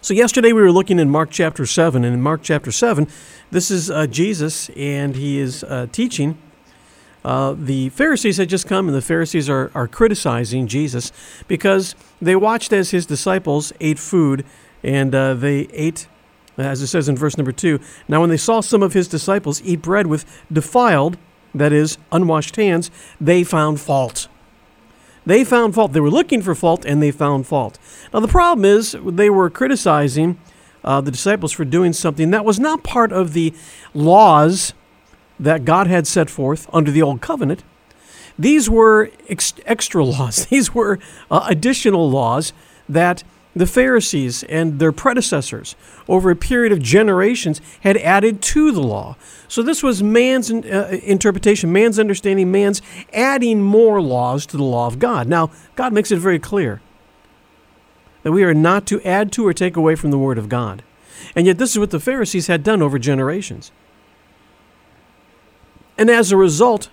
So yesterday we were looking in Mark chapter 7, and in Mark chapter 7, this is Jesus, and he is teaching. The Pharisees had just come, and the Pharisees are criticizing Jesus because they watched as his disciples ate food, and they ate, as it says in verse number 2, now when they saw some of his disciples eat bread with defiled, that is, unwashed hands, they found fault. They found fault. They were looking for fault, and they found fault. Now, the problem is they were criticizing the disciples for doing something that was not part of the laws that God had set forth under the Old Covenant. These were extra laws. These were additional laws that the Pharisees and their predecessors over a period of generations had added to the law. So this was man's interpretation, man's understanding, man's adding more laws to the law of God. Now, God makes it very clear that we are not to add to or take away from the Word of God. And yet this is what the Pharisees had done over generations. And as a result,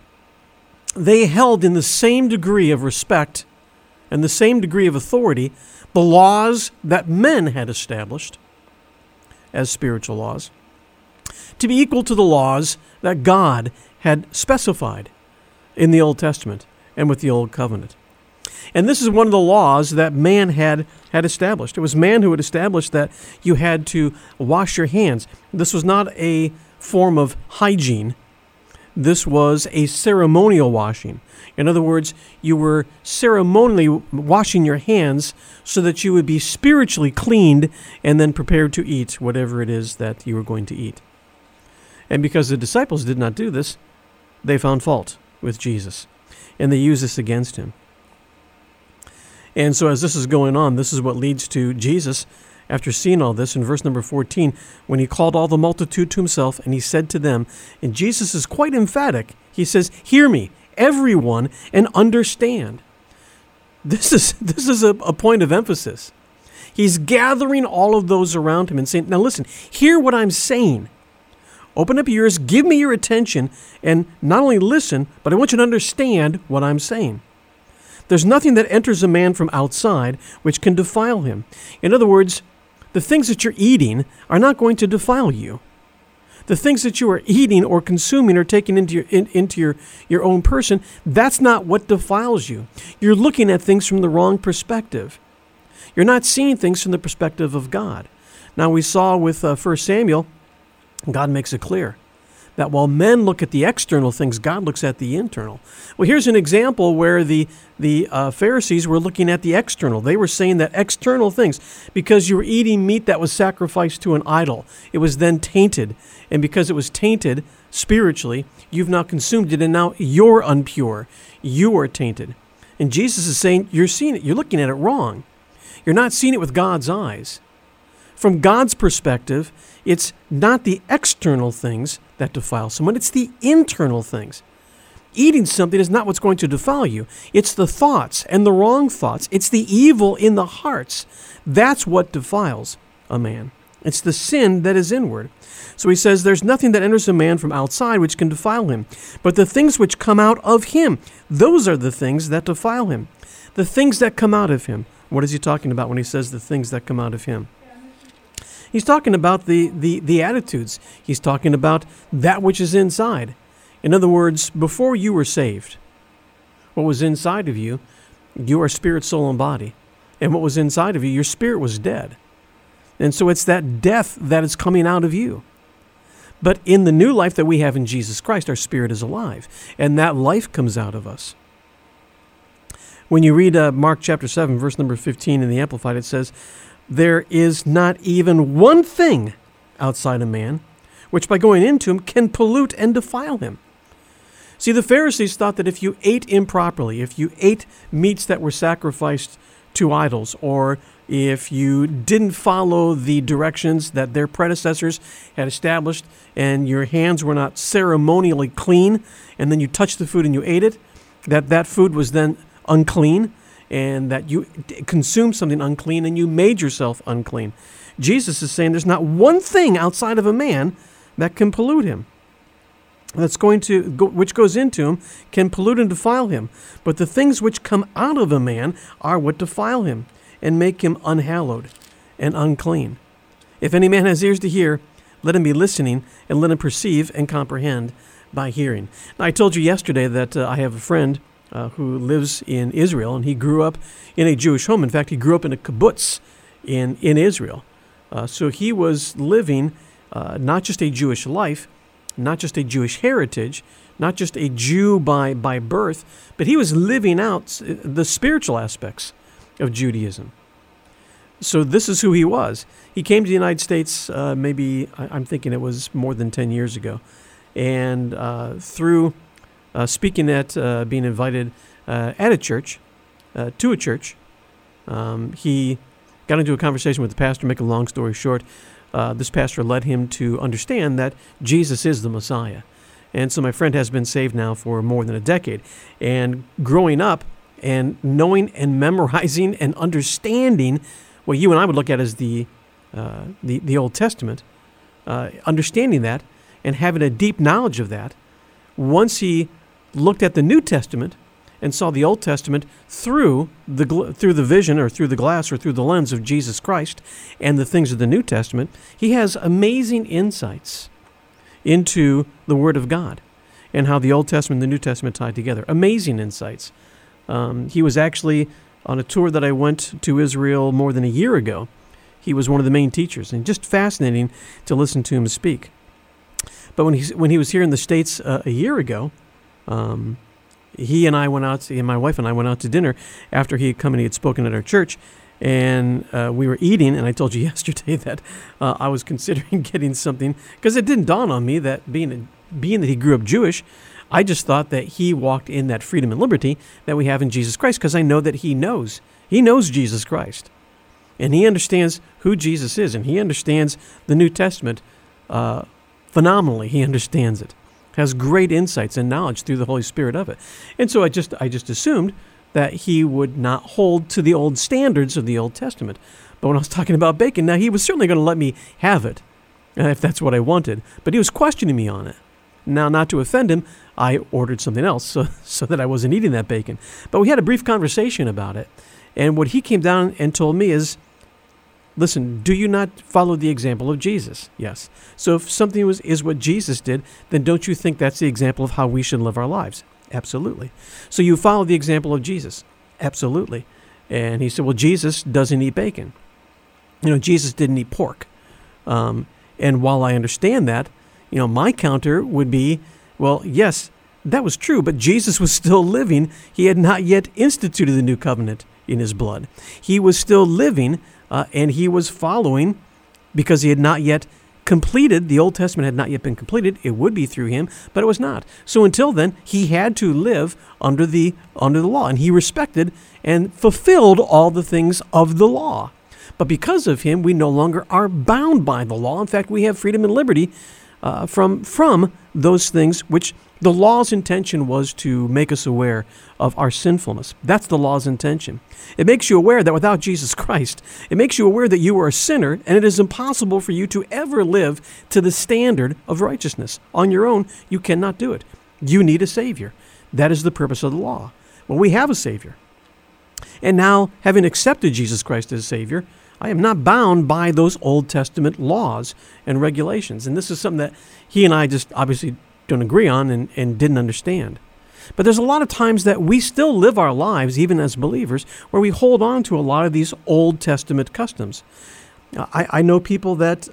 they held in the same degree of respect and the same degree of authority the laws that men had established as spiritual laws to be equal to the laws that God had specified in the Old Testament and with the Old Covenant. And this is one of the laws that man had established. It was man who had established that you had to wash your hands. This was not a form of hygiene. This was a ceremonial washing. In other words, you were ceremonially washing your hands so that you would be spiritually cleaned and then prepared to eat whatever it is that you were going to eat. And because the disciples did not do this, they found fault with Jesus, and they used this against him. And so as this is going on, this is what leads to Jesus, after seeing all this, in verse number 14, when he called all the multitude to himself, and he said to them, and Jesus is quite emphatic, he says, "Hear me, everyone, and understand." This is a point of emphasis. He's gathering all of those around him and saying, now listen, hear what I'm saying. Open up your ears, give me your attention, and not only listen, but I want you to understand what I'm saying. There's nothing that enters a man from outside which can defile him. In other words, the things that you're eating are not going to defile you. The things that you are eating or consuming or taking into your own person, that's not what defiles you. You're looking at things from the wrong perspective. You're not seeing things from the perspective of God. Now, we saw with 1 Samuel, God makes it clear that while men look at the external things, God looks at the internal. Well, here's an example where the Pharisees were looking at the external. They were saying that external things, because you were eating meat that was sacrificed to an idol, it was then tainted. And because it was tainted spiritually, you've now consumed it, and now you're impure. You are tainted. And Jesus is saying, you're seeing it. You're looking at it wrong. You're not seeing it with God's eyes. From God's perspective, it's not the external things that defile someone, it's the internal things. Eating something is not what's going to defile you. It's the thoughts and the wrong thoughts. It's the evil in the hearts. That's what defiles a man. It's the sin that is inward. So he says, there's nothing that enters a man from outside which can defile him, but the things which come out of him, those are the things that defile him. The things that come out of him. What is he talking about when he says the things that come out of him? He's talking about the attitudes. He's talking about that which is inside. In other words, before you were saved, what was inside of you, you are spirit, soul, and body. And what was inside of you, your spirit was dead. And so it's that death that is coming out of you. But in the new life that we have in Jesus Christ, our spirit is alive. And that life comes out of us. When you read Mark chapter 7, verse number 15 in the Amplified, it says, there is not even one thing outside a man which by going into him can pollute and defile him. See, the Pharisees thought that if you ate improperly, if you ate meats that were sacrificed to idols, or if you didn't follow the directions that their predecessors had established and your hands were not ceremonially clean, and then you touched the food and you ate it, that food was then unclean, and that you consumed something unclean and you made yourself unclean. Jesus is saying there's not one thing outside of a man that can pollute him. Which goes into him can pollute and defile him. But the things which come out of a man are what defile him and make him unhallowed and unclean. If any man has ears to hear, let him be listening, and let him perceive and comprehend by hearing. Now, I told you yesterday that I have a friend who lives in Israel, and he grew up in a Jewish home. In fact, he grew up in a kibbutz in Israel. So he was living not just a Jewish life, not just a Jewish heritage, not just a Jew by birth, but he was living out the spiritual aspects of Judaism. So this is who he was. He came to the United States maybe, I'm thinking it was more than 10 years ago. And through speaking at, being invited at a church, to a church, he got into a conversation with the pastor. Make a long story short, this pastor led him to understand that Jesus is the Messiah. And so my friend has been saved now for more than a decade. And growing up and knowing and memorizing and understanding what you and I would look at as the Old Testament, understanding that and having a deep knowledge of that, once he looked at the New Testament and saw the Old Testament through the vision or through the glass or through the lens of Jesus Christ and the things of the New Testament, he has amazing insights into the Word of God and how the Old Testament and the New Testament tied together. Amazing insights. He was actually on a tour that I went to Israel more than a year ago. He was one of the main teachers, and just fascinating to listen to him speak. But when he was here in the States a year ago, he and I went out, and my wife and I went out to dinner after he had come and he had spoken at our church. And we were eating, and I told you yesterday that I was considering getting something, because it didn't dawn on me that being that he grew up Jewish, I just thought that he walked in that freedom and liberty that we have in Jesus Christ, because I know that he knows Jesus Christ. And he understands who Jesus is, and he understands the New Testament phenomenally. He understands it, has great insights and knowledge through the Holy Spirit of it. And so I just assumed that he would not hold to the old standards of the Old Testament. But when I was talking about bacon, now he was certainly going to let me have it, if that's what I wanted. But he was questioning me on it. Now, not to offend him, I ordered something else so that I wasn't eating that bacon. But we had a brief conversation about it. And what he came down and told me is, listen, do you not follow the example of Jesus? Yes. So if something is what Jesus did, then don't you think that's the example of how we should live our lives? Absolutely. So you follow the example of Jesus? Absolutely. And he said, well, Jesus doesn't eat bacon. Jesus didn't eat pork. And while I understand that, my counter would be, well, yes, that was true, but Jesus was still living. He had not yet instituted the new covenant in his blood. He was still living, and he was following because he had not yet completed. The Old Testament had not yet been completed. It would be through him, but it was not. So until then, he had to live under the law, and he respected and fulfilled all the things of the law. But because of him, we no longer are bound by the law. In fact, we have freedom and liberty from those things which the law's intention was to make us aware of our sinfulness. That's the law's intention. It makes you aware that without Jesus Christ, it makes you aware that you are a sinner, and it is impossible for you to ever live to the standard of righteousness. On your own, you cannot do it. You need a Savior. That is the purpose of the law. Well, we have a Savior. And now, having accepted Jesus Christ as Savior, I am not bound by those Old Testament laws and regulations. And this is something that he and I just obviously don't agree on and didn't understand. But there's a lot of times that we still live our lives, even as believers, where we hold on to a lot of these Old Testament customs. I know people that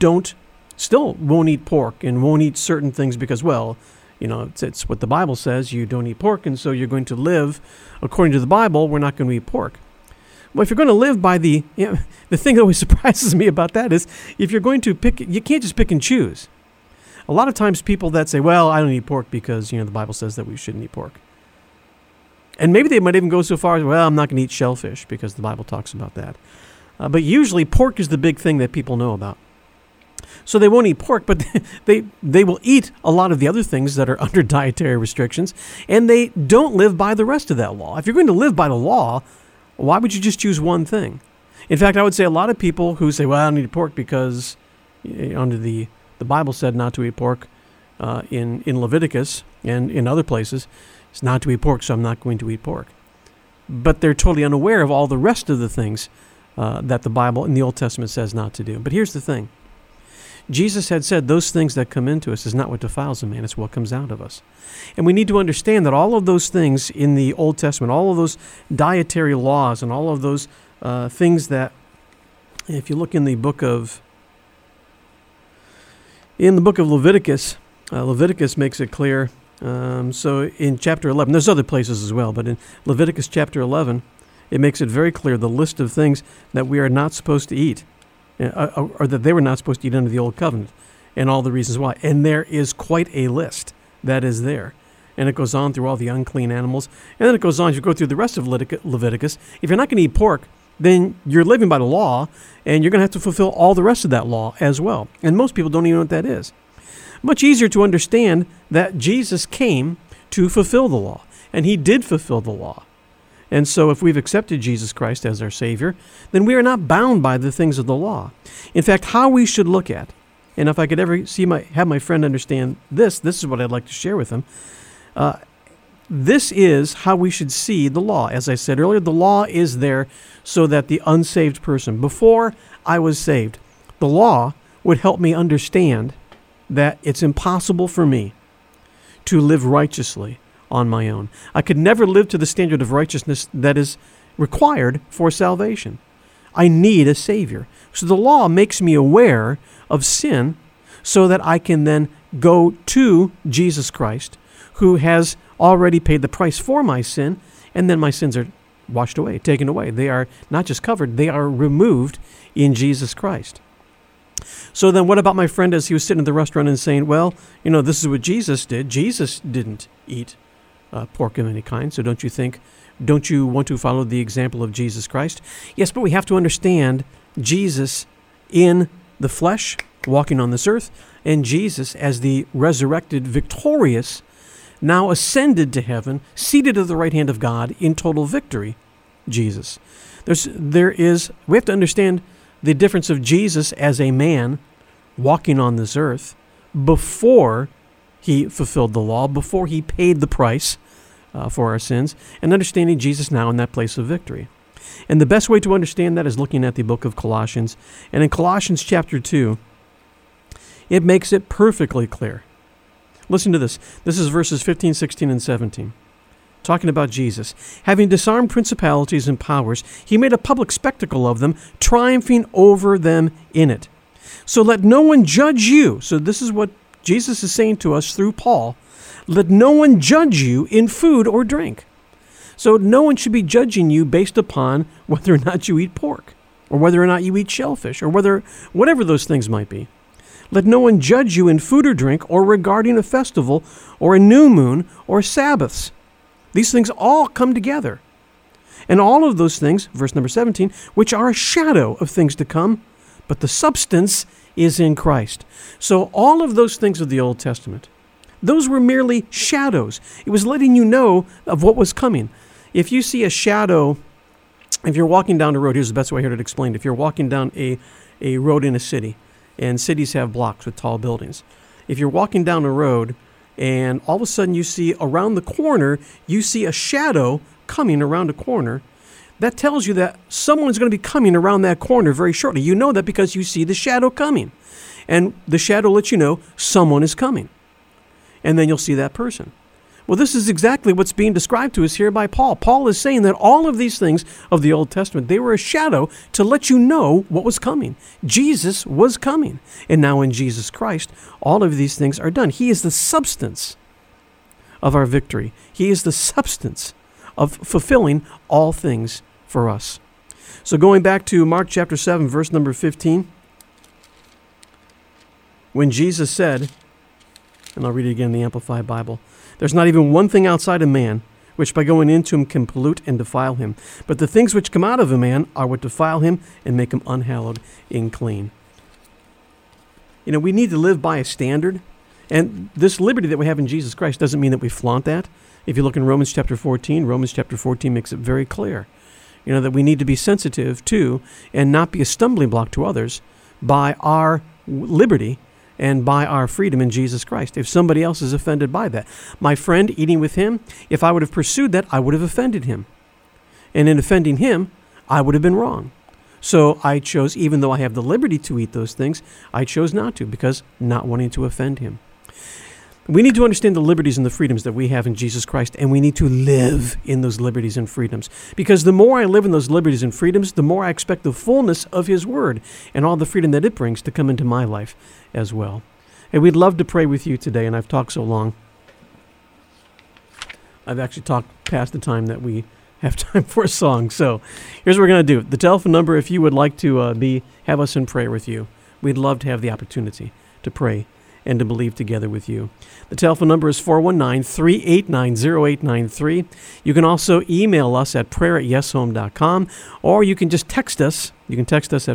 won't eat pork and won't eat certain things because, well, it's what the Bible says. You don't eat pork, and so you're going to live according to the Bible. We're not going to eat pork. Well, if you're going to live by the thing that always surprises me about that is if you're going to pick, you can't just pick and choose. A lot of times people that say, well, I don't eat pork because, the Bible says that we shouldn't eat pork. And maybe they might even go so far as, well, I'm not going to eat shellfish because the Bible talks about that. But usually pork is the big thing that people know about. So they won't eat pork, but they will eat a lot of the other things that are under dietary restrictions, and they don't live by the rest of that law. If you're going to live by the law, why would you just choose one thing? In fact, I would say a lot of people who say, well, I don't eat pork because under the Bible said not to eat pork in Leviticus and in other places, it's not to eat pork, so I'm not going to eat pork. But they're totally unaware of all the rest of the things that the Bible in the Old Testament says not to do. But here's the thing. Jesus had said those things that come into us is not what defiles a man, it's what comes out of us. And we need to understand that all of those things in the Old Testament, all of those dietary laws and all of those things that, if you look in the book of Leviticus, Leviticus makes it clear. So in chapter 11, there's other places as well, but in Leviticus chapter 11, it makes it very clear the list of things that we are not supposed to eat, or that they were not supposed to eat under the Old Covenant, and all the reasons why. And there is quite a list that is there. And it goes on through all the unclean animals. And then it goes on, as you go through the rest of Leviticus, if you're not going to eat pork, then you're living by the law, and you're going to have to fulfill all the rest of that law as well. And most people don't even know what that is. Much easier to understand that Jesus came to fulfill the law, and he did fulfill the law. And so if we've accepted Jesus Christ as our Savior, then we are not bound by the things of the law. In fact, how we should look at, and if I could ever have my friend understand this is what I'd like to share with him. This is how we should see the law. As I said earlier, the law is there so that the unsaved person, before I was saved, the law would help me understand that it's impossible for me to live righteously on my own. I could never live to the standard of righteousness that is required for salvation. I need a Savior. So the law makes me aware of sin so that I can then go to Jesus Christ, who has already paid the price for my sin, and then my sins are washed away, taken away. They are not just covered, they are removed in Jesus Christ. So then what about my friend as he was sitting in the restaurant and saying, well, this is what Jesus did. Jesus didn't eat pork of any kind, so don't you want to follow the example of Jesus Christ? Yes, but we have to understand Jesus in the flesh, walking on this earth, and Jesus as the resurrected, victorious, now ascended to heaven, seated at the right hand of God in total victory, Jesus. We have to understand the difference of Jesus as a man walking on this earth before he fulfilled the law, before he paid the price for our sins, and understanding Jesus now in that place of victory. And the best way to understand that is looking at the book of Colossians. And in Colossians chapter 2, it makes it perfectly clear. Listen to this. This is verses 15, 16, and 17. Talking about Jesus. Having disarmed principalities and powers, he made a public spectacle of them, triumphing over them in it. So let no one judge you. So this is what Jesus is saying to us through Paul. Let no one judge you in food or drink. So no one should be judging you based upon whether or not you eat pork, or whether or not you eat shellfish, or whatever those things might be. Let no one judge you in food or drink, or regarding a festival, or a new moon, or Sabbaths. These things all come together. And all of those things, verse number 17, which are a shadow of things to come, but the substance is in Christ. So all of those things of the Old Testament, those were merely shadows. It was letting you know of what was coming. If you see a shadow, if you're walking down a road, here's the best way here to explain it. If you're walking down a road in a city, and cities have blocks with tall buildings. If you're walking down a road and all of a sudden you see around the corner, you see a shadow coming around a corner, that tells you that someone's going to be coming around that corner very shortly. You know that because you see the shadow coming. And the shadow lets you know someone is coming. And then you'll see that person. Well, this is exactly what's being described to us here by Paul. Paul is saying that all of these things of the Old Testament, they were a shadow to let you know what was coming. Jesus was coming. And now in Jesus Christ, all of these things are done. He is the substance of our victory. He is the substance of fulfilling all things for us. So going back to Mark chapter 7, verse number 15, when Jesus said, and I'll read it again in the Amplified Bible, there's not even one thing outside a man which by going into him can pollute and defile him. But the things which come out of a man are what defile him and make him unhallowed and clean. We need to live by a standard. And this liberty that we have in Jesus Christ doesn't mean that we flaunt that. If you look in Romans chapter 14 makes it very clear, that we need to be sensitive to and not be a stumbling block to others by our liberty and by our freedom in Jesus Christ. If somebody else is offended by that, my friend eating with him, if I would have pursued that, I would have offended him. And in offending him, I would have been wrong. So I chose, even though I have the liberty to eat those things, I chose not to, because not wanting to offend him. We need to understand the liberties and the freedoms that we have in Jesus Christ, and we need to live in those liberties and freedoms. Because the more I live in those liberties and freedoms, the more I expect the fullness of his word and all the freedom that it brings to come into my life as well. And we'd love to pray with you today, and I've talked so long. I've actually talked past the time that we have time for a song. So here's what we're going to do. The telephone number, if you would like to have us in prayer with you, we'd love to have the opportunity to pray and to believe together with you. The telephone number is 419-389-0893. You can also email us at prayer@yeshome.com, or you can just text us. You can text us at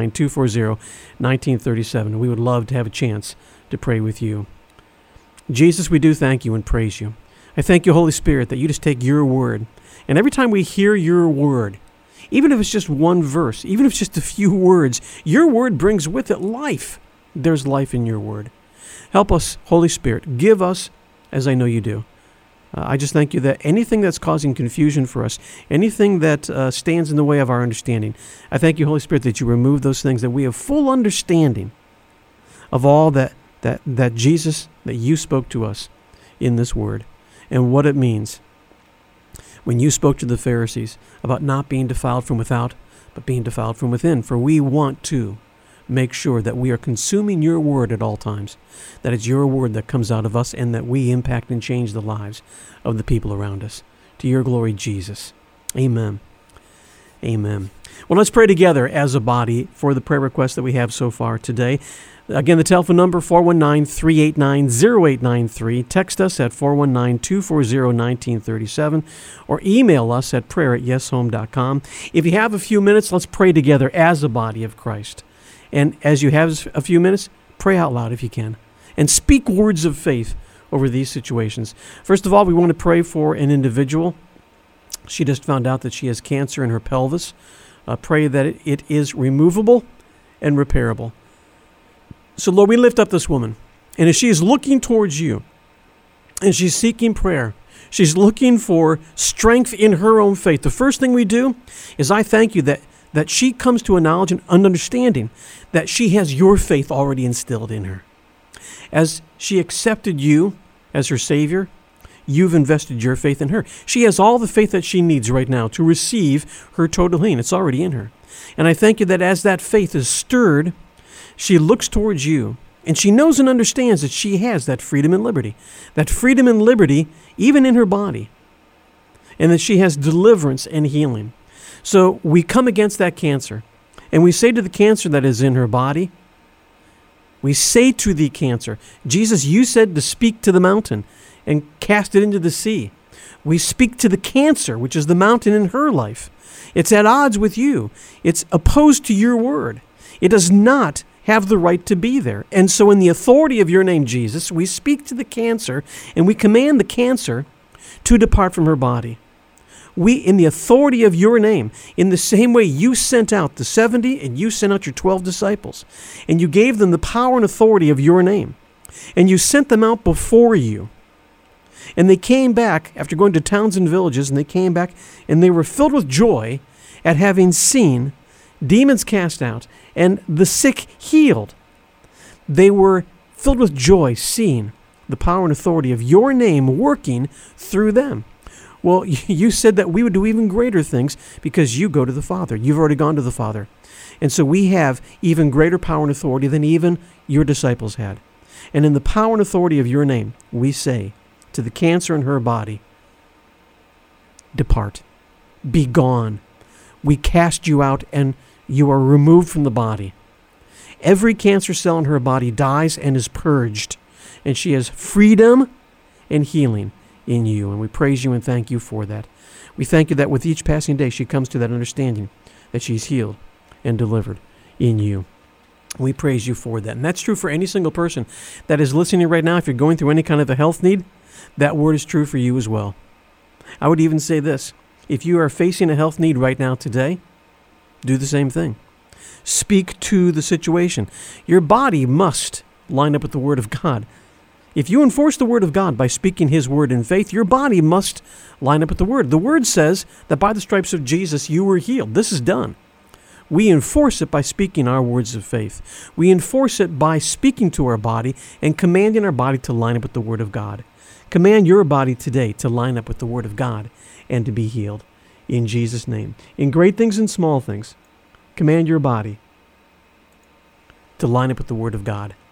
419-240-1937. We would love to have a chance to pray with you. Jesus, we do thank you and praise you. I thank you, Holy Spirit, that you just take your word, and every time we hear your word, even if it's just one verse, even if it's just a few words, your word brings with it life. There's life in your word. Help us, Holy Spirit. Give us, as I know you do. I just thank you that anything that's causing confusion for us, anything that stands in the way of our understanding, I thank you, Holy Spirit, that you remove those things, that we have full understanding of all that Jesus, that you spoke to us in this word, and what it means when you spoke to the Pharisees about not being defiled from without, but being defiled from within. For we want to make sure that we are consuming your word at all times, that it's your word that comes out of us, and that we impact and change the lives of the people around us. To your glory, Jesus. Amen. Amen. Well, let's pray together as a body for the prayer requests that we have so far today. Again, the telephone number, 419-389-0893. Text us at 419-240-1937, or email us at prayer@yeshome.com. If you have a few minutes, let's pray together as a body of Christ. And as you have a few minutes, pray out loud if you can, and speak words of faith over these situations. First of all, we want to pray for an individual. She just found out that she has cancer in her pelvis. Pray that it is removable and repairable. So, Lord, we lift up this woman, and as she is looking towards you, and she's seeking prayer, she's looking for strength in her own faith. The first thing we do is I thank you that she comes to a knowledge and understanding that she has your faith already instilled in her. As she accepted you as her Savior, you've invested your faith in her. She has all the faith that she needs right now to receive her total healing. It's already in her. And I thank you that as that faith is stirred, she looks towards you, and she knows and understands that she has that freedom and liberty even in her body, and that she has deliverance and healing. So we come against that cancer, and we say to the cancer that is in her body, we say to the cancer, Jesus, you said to speak to the mountain and cast it into the sea. We speak to the cancer, which is the mountain in her life. It's at odds with you. It's opposed to your word. It does not have the right to be there. And so in the authority of your name, Jesus, we speak to the cancer, and we command the cancer to depart from her body. We, in the authority of your name, in the same way you sent out the 70 and you sent out your 12 disciples, and you gave them the power and authority of your name, and you sent them out before you. And they came back after going to towns and villages, and they came back and they were filled with joy at having seen demons cast out and the sick healed. They were filled with joy seeing the power and authority of your name working through them. Well, you said that we would do even greater things because you go to the Father. You've already gone to the Father. And so we have even greater power and authority than even your disciples had. And in the power and authority of your name, we say to the cancer in her body, depart, be gone. We cast you out and you are removed from the body. Every cancer cell in her body dies and is purged, and she has freedom and healing in you, and we praise you and thank you for that. We thank you that with each passing day she comes to that understanding that she's healed and delivered in you. We praise you for that. And that's true for any single person that is listening right now. If you're going through any kind of a health need, that word is true for you as well. I would even say this. If you are facing a health need right now today, do the same thing. Speak to the situation. Your body must line up with the Word of God. If you enforce the Word of God by speaking His Word in faith, your body must line up with the Word. The Word says that by the stripes of Jesus you were healed. This is done. We enforce it by speaking our words of faith. We enforce it by speaking to our body and commanding our body to line up with the Word of God. Command your body today to line up with the Word of God and to be healed. In Jesus' name. In great things and small things, command your body to line up with the Word of God.